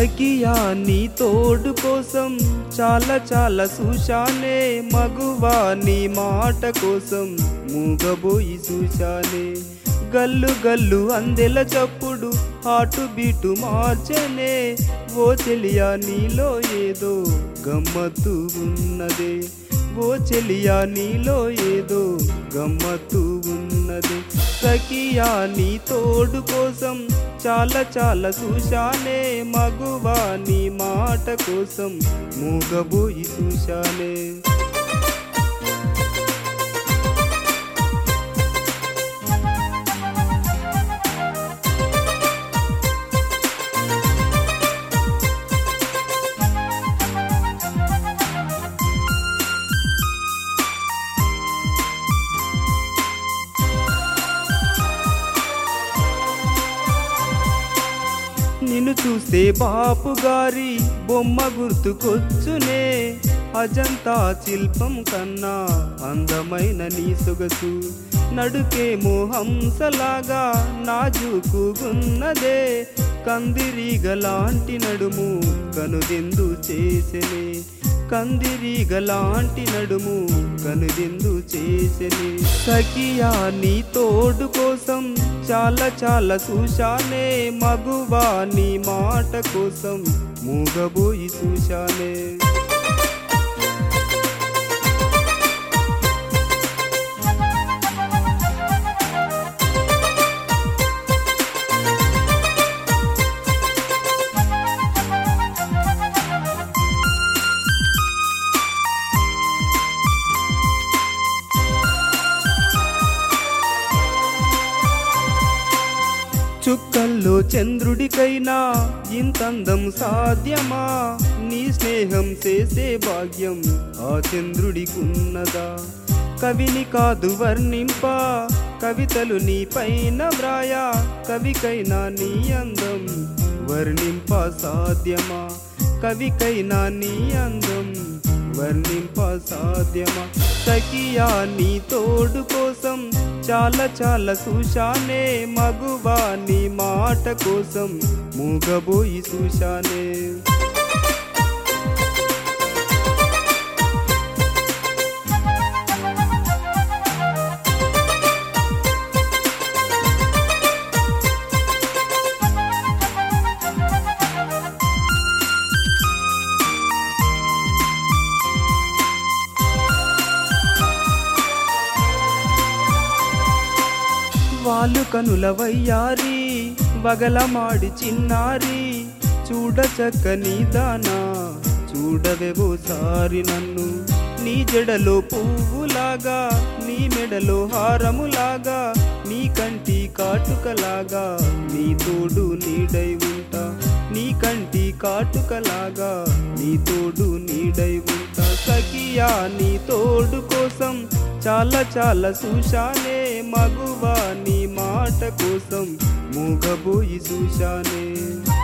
సఖియా నీ తోడు కోసం చాలా చాలా చూశానే, మగువా నీ మాట కోసం మూగబోయి చూశానే. గల్లు గల్లు అందెల చప్పుడు హాటు బీటు మార్చనే, ఓ చెలియా నీలో ఏదో గమ్మత్తు ఉన్నదే, ఓ చెలియా నీలో ఏదో గమ్మత్తు ఉన్నది. సఖియా నీ తోడు కోసం చాలా చాలా చూశానే, మగువా నీ మాట కోసం మూగబోయి చూశానే. నిన్ను చూస్తే బాపు గారి బొమ్మ గుర్తుకొచ్చునే, అజంతా శిల్పం కన్నా అందమైన నీ సొగసు. నడుకేమో హంసలాగా నాజూకున్నదే, కందిరీగలాంటి నడుము కనుదెందు చేసెనే, కందిరీగలాంటి నడుము కనుదెందు చేసెనే. సఖియా నీ తోడు కోసం చాలా చాలా చూశానే, మగువా నీ మాట కోసం మూగబోయి చూశానే. చుక్కల్లో చంద్రుడికైనా ఇంతందం సాధ్యమా, నీ స్నేహం చేసే భాగ్యం ఆ చంద్రుడికున్నదా. కవిని కాదు వర్ణింప కవితలు నీ పైన వ్రాయా, కవికైనా నీ అందం వర్ణింప సాధ్యమా, కవికైనా నీ అందం వర్ణింప సాధ్యమా. సఖియా నీ తోడు కోసం చాలా చాలా చూశానే, మగువా నీ మాట కోసం మూగబోయి చూశానే. వాళ్ళు కనుల వయ్యారి వగలమాడి చిన్నారి, చూడ చక్కని దానా చూడవెవో సారి నన్ను. నీ జడలో పువ్వులాగా నీ మెడలో హారములాగా, నీ కంటి కాటుకలాగా నీ తోడు నీడై ఉంటా, నీ కంటి కాటుకలాగా నీ తోడు నీడై ఉంటా. సఖియా నీ తోడు కోసం చాలా చాలా చూశానే, మగువా నీ మాట కోసం మూగబోయి చూశానే.